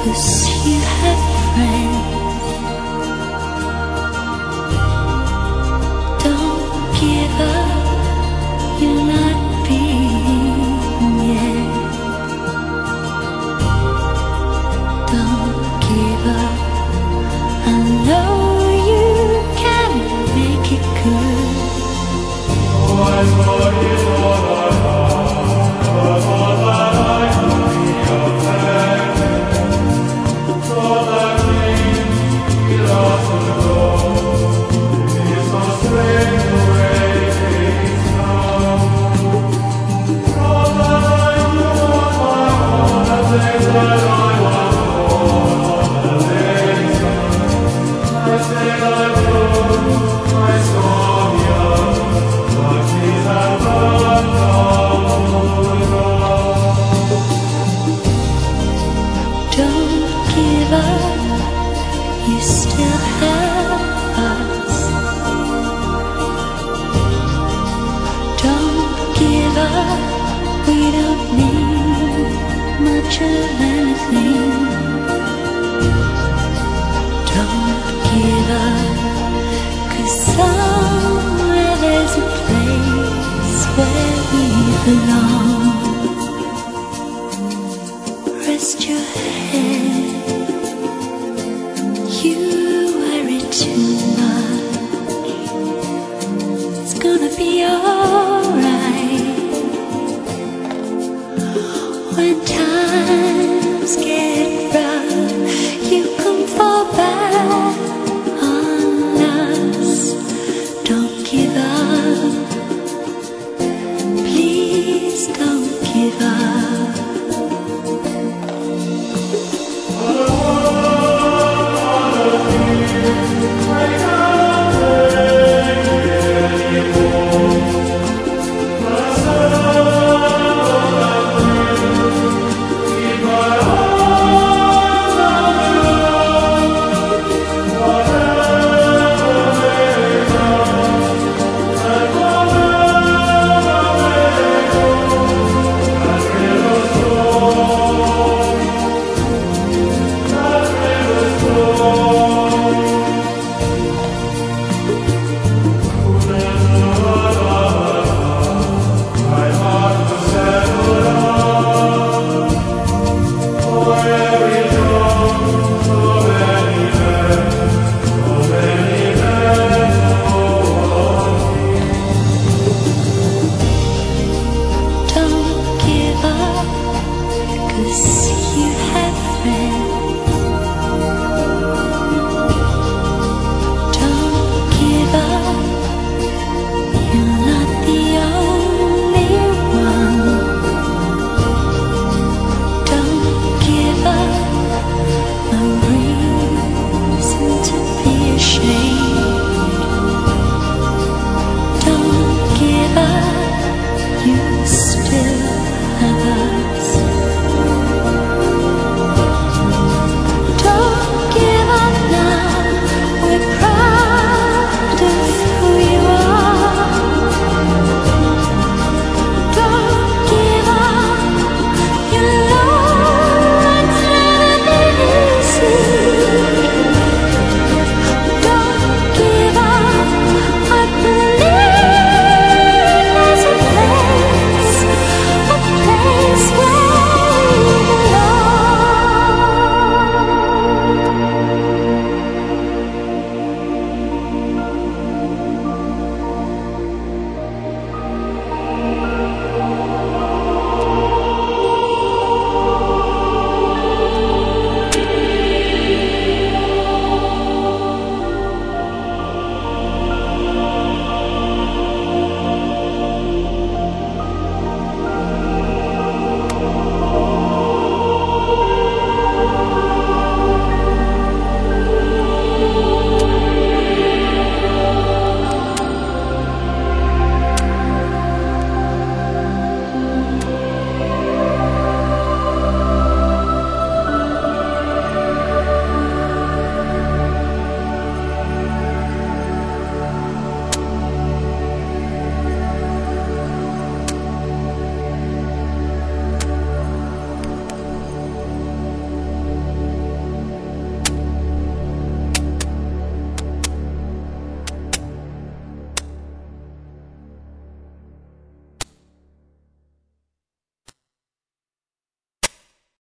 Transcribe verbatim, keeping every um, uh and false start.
'cause you have friends. Don't give up, you're not beaten yet. Don't give up, I know you can make it good. One more is all I have, all that I can be of heaven. So that we lost and go, is no strength to raise it now. So that I know my all the days that I was born, all the days I said I would, I saw young. Don't give up, you still have us. Don't give up, we don't need much of anything. Don't give up, 'cause somewhere there's a place where we belong. Rest your head, you worry too much. It's gonna be alright when times get